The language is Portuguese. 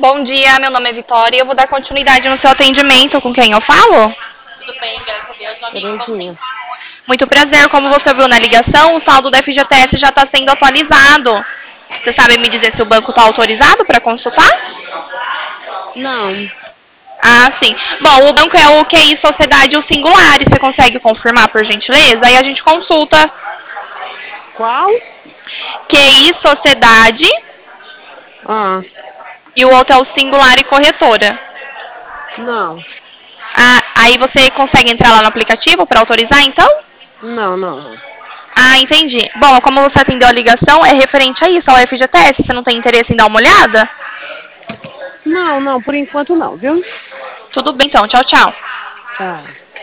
Bom dia, meu nome é Vitória e eu vou dar continuidade no seu atendimento. Com quem eu falo? Tudo bem, graças a Deus, meu amigo. Terezinha. Muito prazer, como você viu na ligação, o saldo da FGTS já está sendo atualizado. Você sabe me dizer se o banco está autorizado para consultar? Não. Ah, sim. Bom, o banco é o QI Sociedade o Singular. Você consegue confirmar, por gentileza? Aí a gente consulta. Qual? QI Sociedade Ah, e o outro é o Singular e Corretora. não. Ah, aí você consegue entrar lá no aplicativo para autorizar, então? Não. Ah, entendi. Bom, como você atendeu a ligação, é referente a isso, ao FGTS. Você não tem interesse em dar uma olhada? Não, por enquanto não, viu? Tudo bem, então. Tchau, tchau. Tchau.